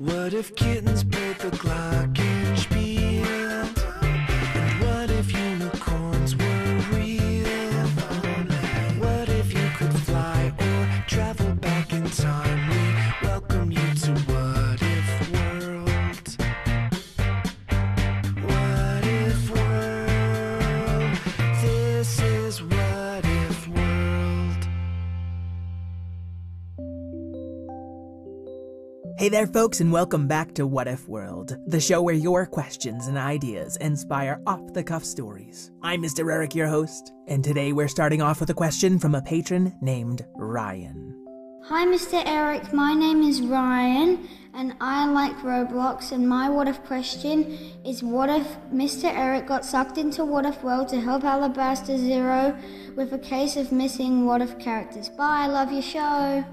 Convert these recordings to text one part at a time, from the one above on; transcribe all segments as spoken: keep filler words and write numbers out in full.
What if kittens played the glockenspiel? And what if unicorns were real? What if you could fly or travel back in time? We welcome you to What If World. What If World? This is What If World. Hey there, folks, and welcome back to What If World, the show where your questions and ideas inspire off-the-cuff stories. I'm Mister Eric, your host, and today we're starting off with a question from a patron named Ryan. Hi, Mister Eric. My name is Ryan, and I like Roblox, and my what if question is, what if Mister Eric got sucked into What If World to help Alabaster Zero with a case of missing what if characters? Bye, love your show.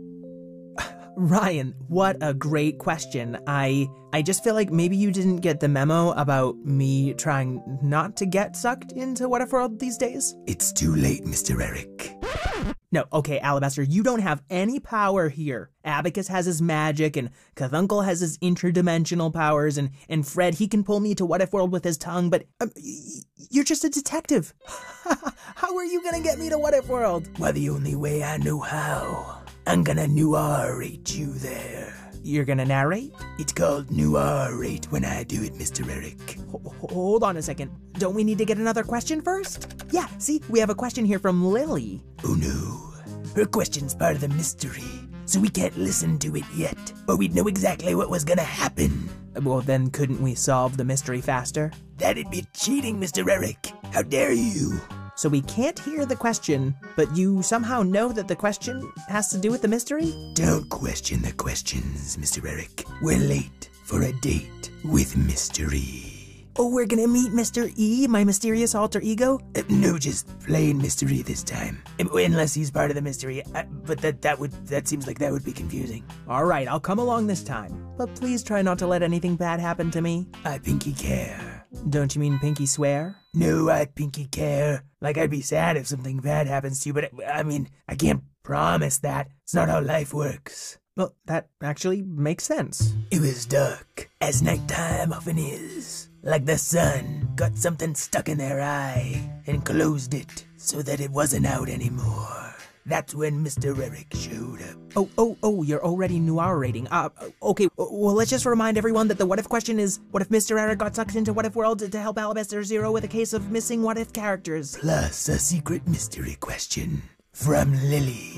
Ryan, what a great question. I I just feel like maybe you didn't get the memo about me trying not to get sucked into What If World these days. It's too late, Mister Eric. No, okay, Alabaster, you don't have any power here. Abacus has his magic, and Cavuncle has his interdimensional powers, and, and Fred, he can pull me to What If World with his tongue, but um, y- you're just a detective. How are you gonna get me to What If World? Well, the only way I know how. I'm gonna narrate you there. You're gonna narrate? It's called narrate when I do it, Mister Eric. H- hold on a second. Don't we need to get another question first? Yeah, see, we have a question here from Lily. Oh no. Her question's part of the mystery, so we can't listen to it yet, or we'd know exactly what was gonna happen. Well, then couldn't we solve the mystery faster? That'd be cheating, Mister Eric. How dare you? So we can't hear the question, but you somehow know that the question has to do with the mystery? Don't question the questions, Mister Eric. We're late for a date with Mystery. Oh, we're gonna meet Mister E, my mysterious alter ego? Uh, no, just plain Mystery this time. Um, Unless he's part of the mystery, uh, but that that would that seems like that would be confusing. All right, I'll come along this time, but please try not to let anything bad happen to me. I pinky care. Don't you mean pinky swear? No, I pinky care. Like, I'd be sad if something bad happens to you, but I, I mean, I can't promise that. It's not how life works. Well, that actually makes sense. It was dark, as nighttime often is. Like the sun got something stuck in their eye and closed it so that it wasn't out anymore. That's when Mister Eric showed up. Oh, oh, oh, you're already narrating. Uh, okay, well, let's just remind everyone that the what if question is, what if Mister Eric got sucked into What If World to help Alabaster Zero with a case of missing what if characters? Plus a secret mystery question from Lily.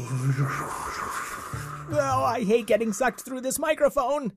Oh, I hate getting sucked through this microphone.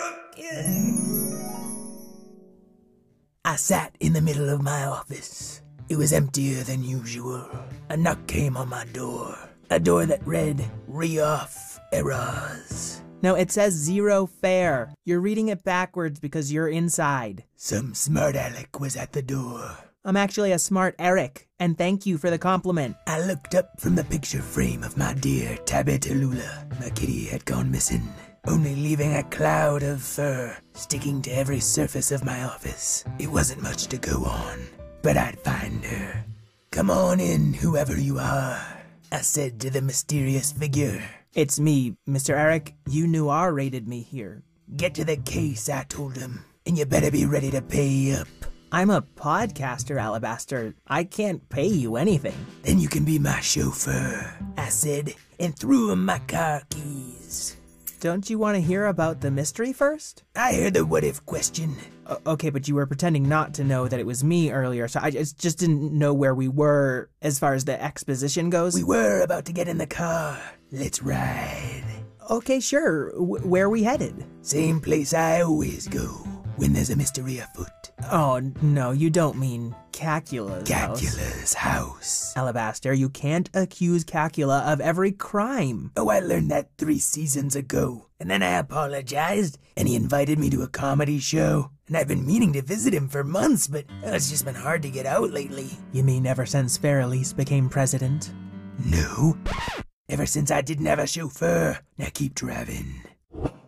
I sat in the middle of my office. It was emptier than usual. A knock came on my door. A door that read, re-off errors. No, it says zero fare. You're reading it backwards because you're inside. Some smart aleck was at the door. I'm actually a smart Eric, and thank you for the compliment. I looked up from the picture frame of my dear Tabithalula. My kitty had gone missing, only leaving a cloud of fur sticking to every surface of my office. It wasn't much to go on, but I'd find her. Come on in, whoever you are, I said to the mysterious figure. It's me, Mister Eric. You narrated me here. Get to the case, I told him, and you better be ready to pay up. I'm a podcaster, Alabaster. I can't pay you anything. Then you can be my chauffeur, I said, and threw him my car keys. Don't you want to hear about the mystery first? I heard the what if question. Uh, okay, but you were pretending not to know that it was me earlier, so I just, just didn't know where we were as far as the exposition goes. We were about to get in the car. Let's ride. Okay, sure. W- where are we headed? Same place I always go when there's a mystery afoot. Oh, no, you don't mean Cacula's house. Cacula's house. Alabaster, you can't accuse Cacula of every crime. Oh, I learned that three seasons ago. And then I apologized, and he invited me to a comedy show. And I've been meaning to visit him for months, but oh, it's just been hard to get out lately. You mean ever since Feralise became president? No. Ever since I didn't have a chauffeur. Now keep driving.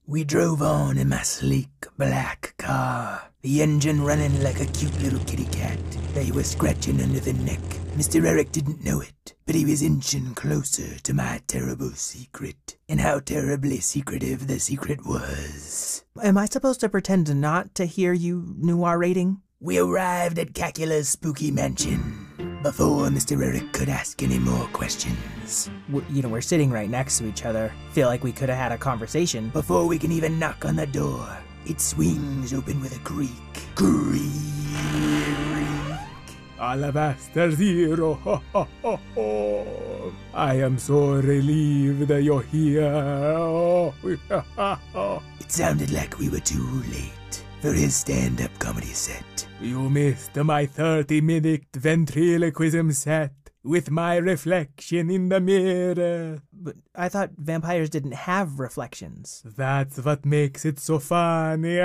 We drove on in my sleek black car, the engine running like a cute little kitty cat that he was scratching under the neck. Mister Eric didn't know it, but he was inching closer to my terrible secret, and how terribly secretive the secret was. Am I supposed to pretend not to hear you narrating? We arrived at Cacula's spooky mansion before Mister Eric could ask any more questions. We're, you know, we're sitting right next to each other. Feel like we could have had a conversation. Before we can even knock on the door, it swings open with a creak. Creak. Alabaster Zero, ho, ho, ho, ho. I am so relieved that you're here. Oh, it sounded like we were too late for his stand-up comedy set. You missed my thirty-minute ventriloquism set with my reflection in the mirror. But I thought vampires didn't have reflections. That's what makes it so funny.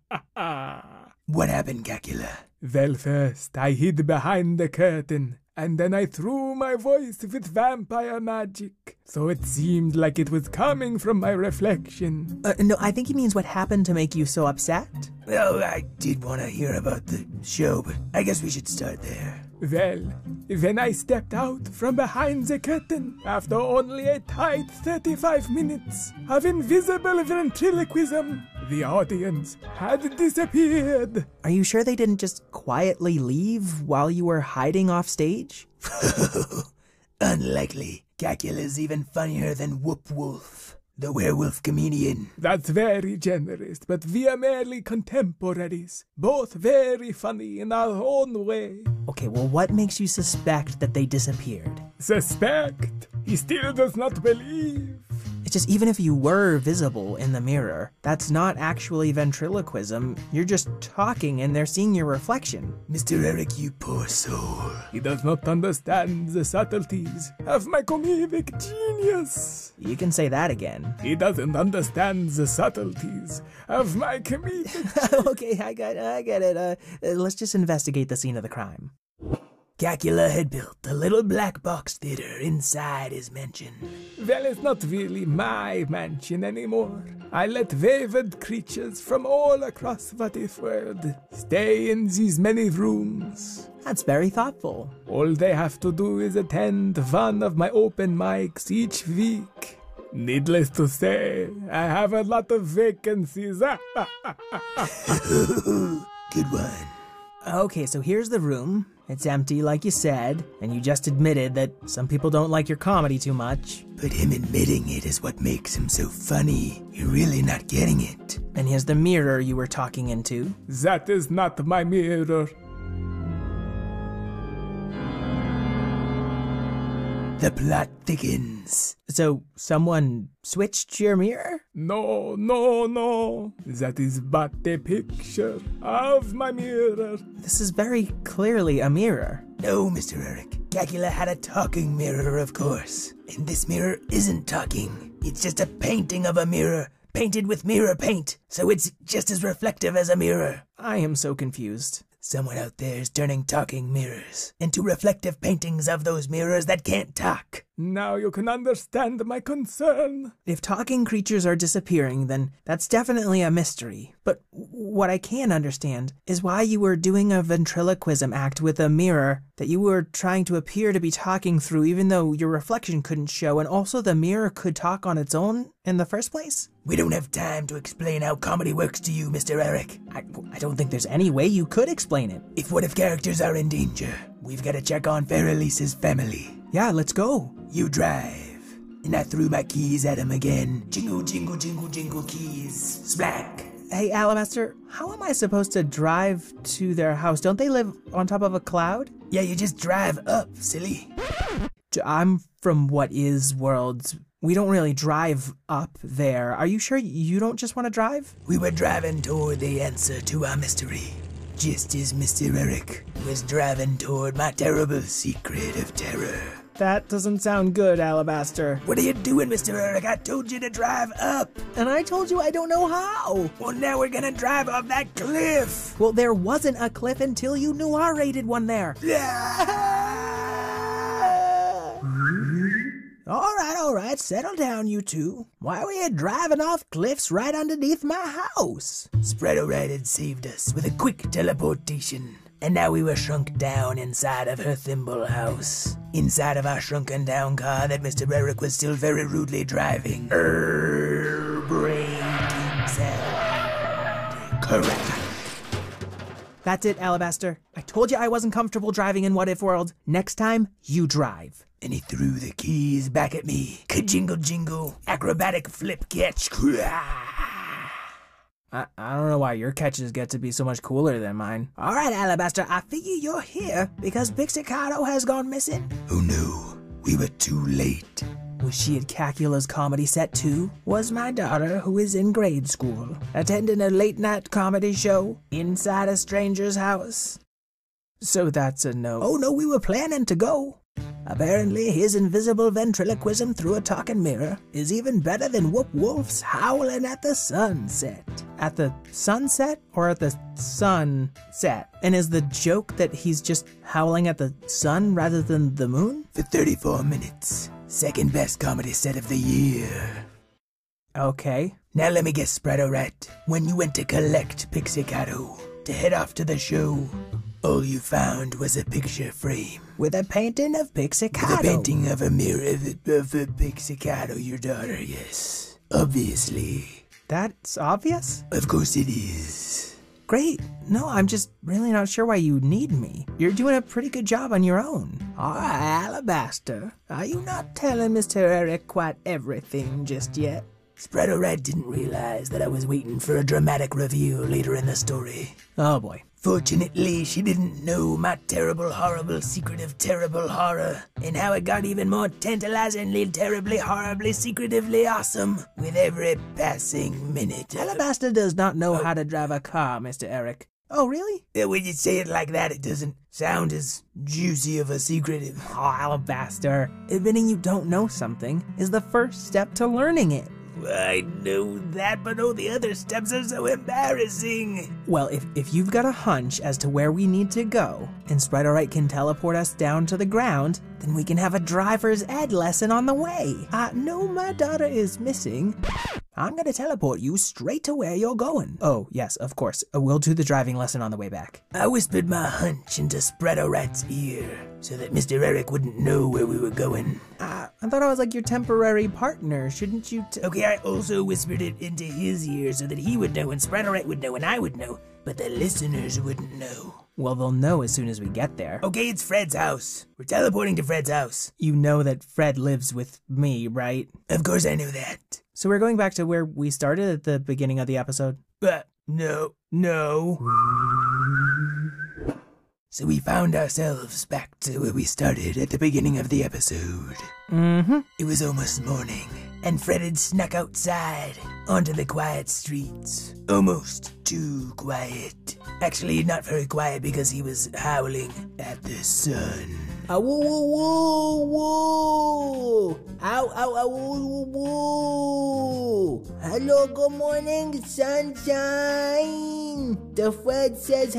What happened, Cacula? Well, first I hid behind the curtain, and then I threw my voice with vampire magic, so it seemed like it was coming from my reflection. Uh, no, I think he means what happened to make you so upset. Well, I did want to hear about the show, but I guess we should start there. Well, when I stepped out from behind the curtain, after only a tight thirty-five minutes of invisible ventriloquism, the audience had disappeared. Are you sure they didn't just quietly leave while you were hiding off stage? Unlikely. Cacula's even funnier than Whoop Wolf, the werewolf comedian. That's very generous, but we are merely contemporaries, both very funny in our own way. Okay, well, what makes you suspect that they disappeared? Suspect? He still does not believe. It's just, even if you were visible in the mirror, that's not actually ventriloquism. You're just talking and they're seeing your reflection. Mister Eric, you poor soul. He does not understand the subtleties of my comedic genius. You can say that again. He doesn't understand the subtleties of my comedic Okay, I got, I get it. Uh, uh, let's just investigate the scene of the crime. Cacula had built a little black box theater inside his mansion. Well, it's not really my mansion anymore. I let wayward creatures from all across what if world stay in these many rooms. That's very thoughtful. All they have to do is attend one of my open mics each week. Needless to say, I have a lot of vacancies. Good one. Okay, so here's the room. It's empty, like you said, and you just admitted that some people don't like your comedy too much. But him admitting it is what makes him so funny. You're really not getting it. And here's the mirror you were talking into. That is not my mirror. The plot thickens. So, someone switched your mirror? No, no, no. That is but a picture of my mirror. This is very clearly a mirror. No, Mister Eric. Cacula had a talking mirror, of course. And this mirror isn't talking. It's just a painting of a mirror, painted with mirror paint. So it's just as reflective as a mirror. I am so confused. Someone out there is turning talking mirrors into reflective paintings of those mirrors that can't talk. Now you can understand my concern. If talking creatures are disappearing, then that's definitely a mystery. But what I can understand is why you were doing a ventriloquism act with a mirror that you were trying to appear to be talking through, even though your reflection couldn't show, and also the mirror could talk on its own in the first place? We don't have time to explain how comedy works to you, Mister Eric. I, I don't think there's any way you could explain it. If what if characters are in danger, we've got to check on Feralise's family. Yeah, let's go. You drive. And I threw my keys at him again. Jingle, jingle, jingle, jingle keys. Splack. Hey, Alabaster, how am I supposed to drive to their house? Don't they live on top of a cloud? Yeah, you just drive up, silly. I'm from What Is Worlds. We don't really drive up there. Are you sure you don't just want to drive? We were driving toward the answer to our mystery, just as Mister Eric was driving toward my terrible secret of terror. That doesn't sound good, Alabaster. What are you doing, Mister Eric? I told you to drive up. And I told you I don't know how. Well, now we're gonna drive off that cliff. Well, there wasn't a cliff until you narrated one there. All right, all right, settle down, you two. Why were you driving off cliffs right underneath my house? Spreadorat had saved us with a quick teleportation, and now we were shrunk down inside of her thimble house. Inside of our shrunken down car that Mister Eric was still very rudely driving. Er, braking sound. Correct. That's it, Alabaster. I told you I wasn't comfortable driving in What If World. Next time, you drive. And he threw the keys back at me. Ka-jingle jingle, acrobatic flip catch. I, I don't know why your catches get to be so much cooler than mine. All right, Alabaster, I figure you're here because Pixicado has gone missing. Oh no, we were too late. Was she at Cacula's comedy set too? Was my daughter, who is in grade school, attending a late-night comedy show inside a stranger's house? So that's a no. Oh no, we were planning to go. Apparently, his invisible ventriloquism through a talking mirror is even better than Whoop Wolf's howling at the sunset. At the sunset or at the sunset? And is the joke that he's just howling at the sun rather than the moon? For thirty-four minutes. Second best comedy set of the year. Okay. Now let me guess, Spreadorat. When you went to collect Pixicado to head off to the show, all you found was a picture frame. With a painting of Pixicado. The painting of a mirror of, of a Pixicado, your daughter, yes. Obviously. That's obvious? Of course it is. Great. No, I'm just really not sure why you need me. You're doing a pretty good job on your own. All right, Alabaster. Are you not telling Mister Eric quite everything just yet? Spreadorat didn't realize that I was waiting for a dramatic reveal later in the story. Oh boy. Fortunately, she didn't know my terrible, horrible secret of terrible horror, and how it got even more tantalizingly, terribly, horribly, secretively awesome with every passing minute. Alabaster does not know how to drive a car, Mister Eric. Oh, really? Yeah, when you say it like that, it doesn't sound as juicy of a secret. Oh, Alabaster. Admitting you don't know something is the first step to learning it. I know that, but all the other steps are so embarrassing. Well, if, if you've got a hunch as to where we need to go, and Spreadorat can teleport us down to the ground, then we can have a driver's ed lesson on the way. I know my daughter is missing. I'm gonna teleport you straight to where you're going. Oh, yes, of course. We'll do the driving lesson on the way back. I whispered my hunch into Spreadorat's ear so that Mister Eric wouldn't know where we were going. Uh, I thought I was like your temporary partner. Shouldn't you t- Okay, I also whispered it into his ear so that he would know and Spreadorat would know and I would know, but the listeners wouldn't know. Well, they'll know as soon as we get there. Okay, it's Fred's house. We're teleporting to Fred's house. You know that Fred lives with me, right? Of course I know that. So we're going back to where we started at the beginning of the episode? Uh, no, no. So we found ourselves back to where we started at the beginning of the episode. Mm-hmm. It was almost morning, and Fred had snuck outside onto the quiet streets. Almost too quiet. Actually, not very quiet because he was howling at the sun. Ah, woo, woo, woo, woo. Ow, ow, ow, woo, woo, woo. Hello, good morning, sunshine. The Fred says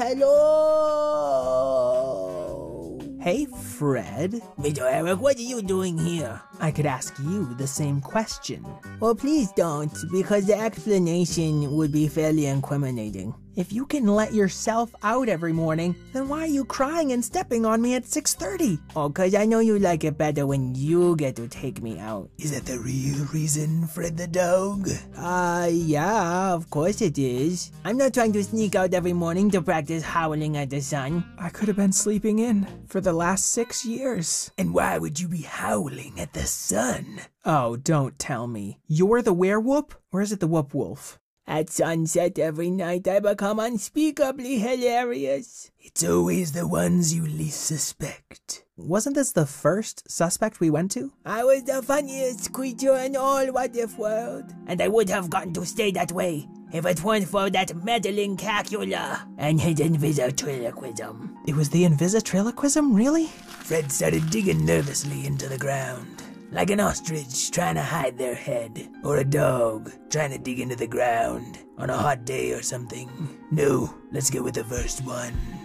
hello. Hey, Fred. Mister Eric, what are you doing here? I could ask you the same question. Well, please don't, because the explanation would be fairly incriminating. If you can let yourself out every morning, then why are you crying and stepping on me at six thirty? Oh, cause I know you like it better when you get to take me out. Is that the real reason, Fred the dog? Uh, yeah, of course it is. I'm not trying to sneak out every morning to practice howling at the sun. I could have been sleeping in for the last six years. And why would you be howling at the sun? Oh, don't tell me. You're the werewolf, or is it the whoop wolf? At sunset every night I become unspeakably hilarious. It's always the ones you least suspect. Wasn't this the first suspect we went to? I was the funniest creature in all What If World, and I would have gotten to stay that way if it weren't for that meddling Cacula and his invisitriloquism. It was the invisitriloquism, really? Fred started digging nervously into the ground. Like an ostrich trying to hide their head, or a dog trying to dig into the ground on a hot day or something. No, let's go with the first one.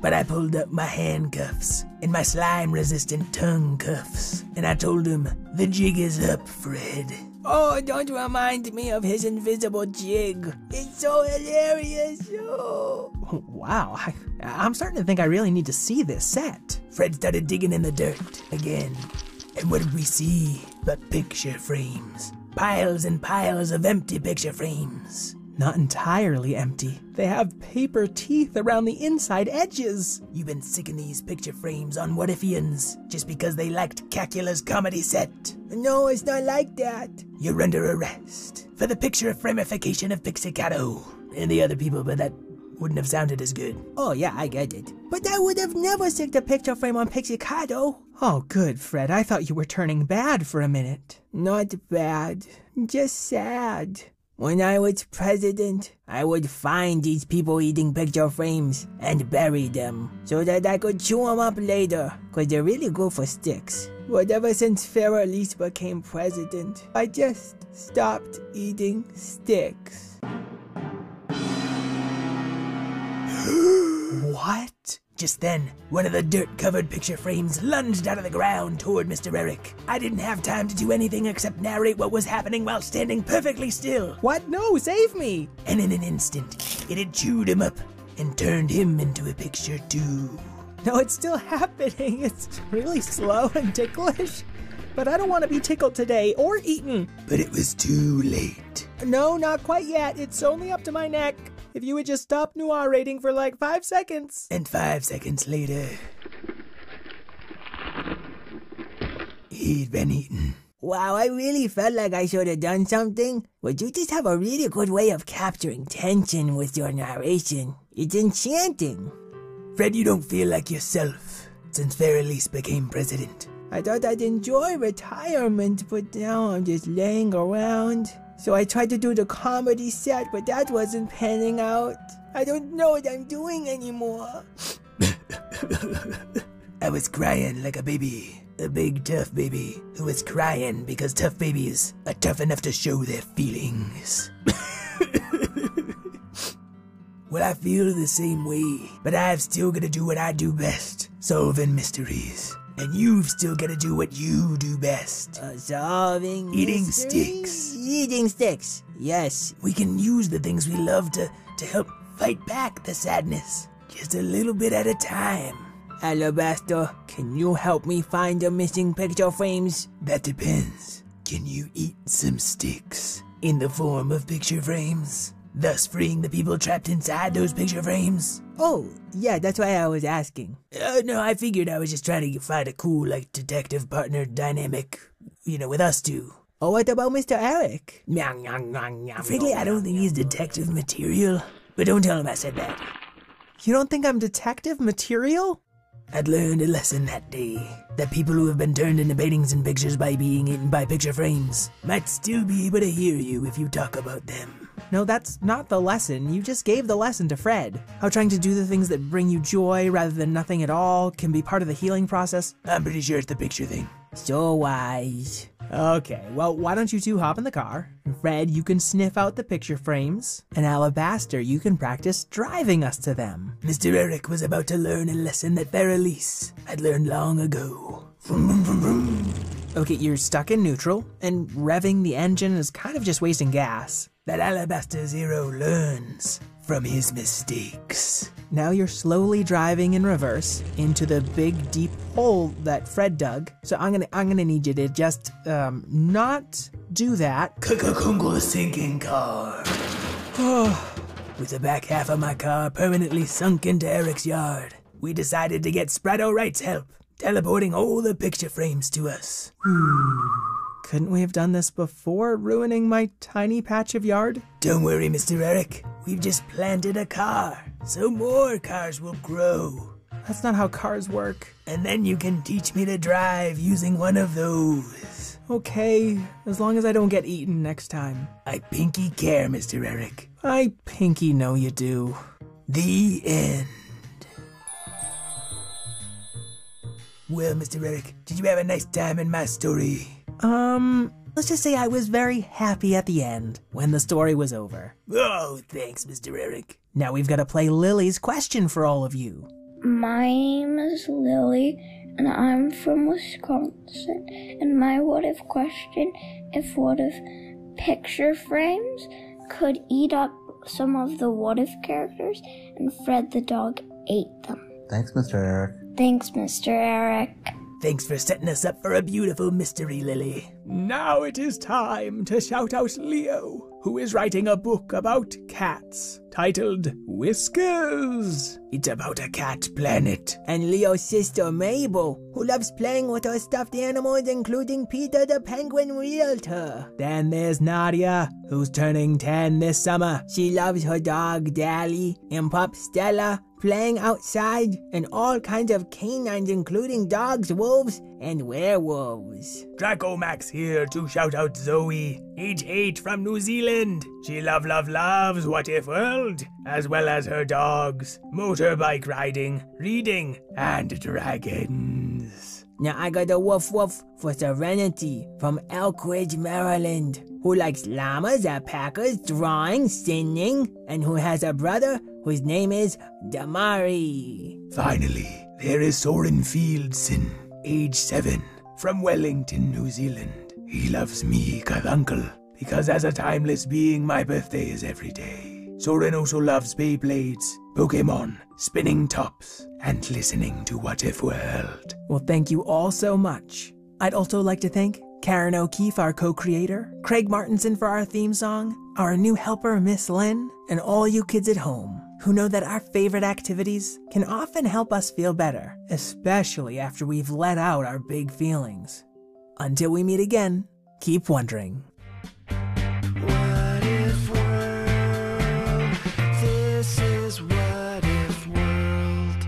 but I pulled up my handcuffs and my slime-resistant tongue cuffs, and I told him, the jig is up, Fred. Oh, don't remind me of his invisible jig. It's so hilarious. Oh. Wow, I, I'm starting to think I really need to see this set. Fred started digging in the dirt again. And what did we see but picture frames? Piles and piles of empty picture frames. Not entirely empty. They have paper teeth around the inside edges. You've been sicking these picture frames on What-Ifians just because they liked Cacula's comedy set. No, it's not like that. You're under arrest for the picture framification of Pixicado and the other people, but that wouldn't have sounded as good. Oh yeah, I get it. But I would have never sticked a picture frame on Pixicado. Oh good, Fred, I thought you were turning bad for a minute. Not bad, just sad. When I was president, I would find these people eating picture frames and bury them so that I could chew them up later, cause they're really good for sticks. But ever since Farrah became president, I just stopped eating sticks. What? Just then, one of the dirt-covered picture frames lunged out of the ground toward Mister Eric. I didn't have time to do anything except narrate what was happening while standing perfectly still. What? No, save me! And in an instant, it had chewed him up and turned him into a picture too. No, it's still happening. It's really slow and ticklish. But I don't want to be tickled today or eaten. But it was too late. No, not quite yet. It's only up to my neck. If you would just stop narrating for like five seconds. And five seconds later, he'd been eaten. Wow, I really felt like I should have done something. But you just have a really good way of capturing tension with your narration. It's enchanting. Fred, you don't feel like yourself since Farrah became president. I thought I'd enjoy retirement, but now I'm just laying around. So I tried to do the comedy set, but that wasn't panning out. I don't know what I'm doing anymore. I was crying like a baby. A big tough baby who was crying because tough babies are tough enough to show their feelings. Well, I feel the same way, but I've still gotta do what I do best, solving mysteries. And you've still gotta do what you do best. Uh, solving Eating mysteries? sticks. Eating sticks, yes. We can use the things we love to, to help fight back the sadness, just a little bit at a time. Alabaster, can you help me find the missing picture frames? That depends. Can you eat some sticks in the form of picture frames, thus freeing the people trapped inside those picture frames? Oh, yeah, that's why I was asking. Uh, no, I figured I was just trying to find a cool, like, detective partner dynamic, you know, with us two. Oh, what about Mister Eric? Frankly, I don't think he's detective material, but don't tell him I said that. You don't think I'm detective material? I'd learned a lesson that day, that people who have been turned into paintings and pictures by being eaten by picture frames might still be able to hear you if you talk about them. No, that's not the lesson. You just gave the lesson to Fred. How trying to do the things that bring you joy rather than nothing at all can be part of the healing process. I'm pretty sure it's the picture thing. So wise. Okay, well, why don't you two hop in the car? Fred, you can sniff out the picture frames. And Alabaster, you can practice driving us to them. Mister Eric was about to learn a lesson that Farrah had learned long ago. Vroom, vroom, vroom, vroom. Okay, you're stuck in neutral, and revving the engine is kind of just wasting gas. That Alabaster Zero learns from his mistakes. Now you're slowly driving in reverse into the big deep hole that Fred dug. So I'm gonna I'm gonna need you to just um not do that. Kakakungle sinking car. With the back half of my car permanently sunk into Eric's yard, we decided to get Sprado Wright's help, teleporting all the picture frames to us. Couldn't we have done this before ruining my tiny patch of yard? Don't worry, Mister Eric. We've just planted a car, so more cars will grow. That's not how cars work. And then you can teach me to drive using one of those. Okay, as long as I don't get eaten next time. I pinky care, Mister Eric. I pinky know you do. The end. Well, Mister Eric, did you have a nice time in my story? Um, let's just say I was very happy at the end, when the story was over. Oh, thanks, Mister Eric. Now we've got to play Lily's question for all of you. My name is Lily, and I'm from Wisconsin. And my what-if question, if what-if picture frames could eat up some of the what-if characters, and Fred the dog ate them. Thanks, Mister Eric. Thanks, Mister Eric. Thanks for setting us up for a beautiful mystery, Lily. Now it is time to shout out Leo, who is writing a book about cats, titled Whiskers. It's about a cat planet. And Leo's sister Mabel, who loves playing with her stuffed animals, including Peter the Penguin Realtor. Then there's Nadia, who's turning ten this summer. She loves her dog Dally and pup Stella, playing outside, and all kinds of canines, including dogs, wolves, and werewolves. Draco Max here to shout out Zoe, age eight from New Zealand. She love love loves What If World, as well as her dogs, motorbike riding, reading, and dragons. Now I got a woof woof for Serenity from Elkridge, Maryland, who likes llamas, alpacas, drawing, singing, and who has a brother whose name is Damari. Finally, there is Soren Fieldson, age seven, from Wellington, New Zealand. He loves me, Carbuncle, because as a timeless being, my birthday is every day. Soren also loves Beyblades, Pokemon, spinning tops, and listening to What If World. Well, thank you all so much. I'd also like to thank Karen O'Keefe, our co-creator, Craig Martinson for our theme song, our new helper, Miss Lynn, and all you kids at home who know that our favorite activities can often help us feel better, especially after we've let out our big feelings. Until we meet again, keep wondering. What if world? This is What If World.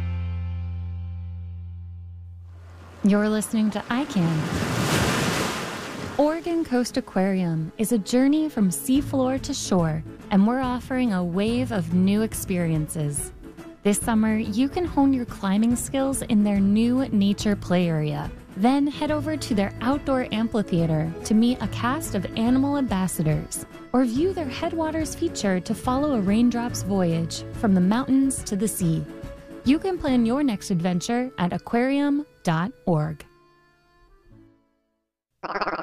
You're listening to I Can. Oregon Coast Aquarium is a journey from seafloor to shore, and we're offering a wave of new experiences. This summer, you can hone your climbing skills in their new nature play area. Then head over to their outdoor amphitheater to meet a cast of animal ambassadors, or view their Headwaters feature to follow a raindrop's voyage from the mountains to the sea. You can plan your next adventure at aquarium dot org.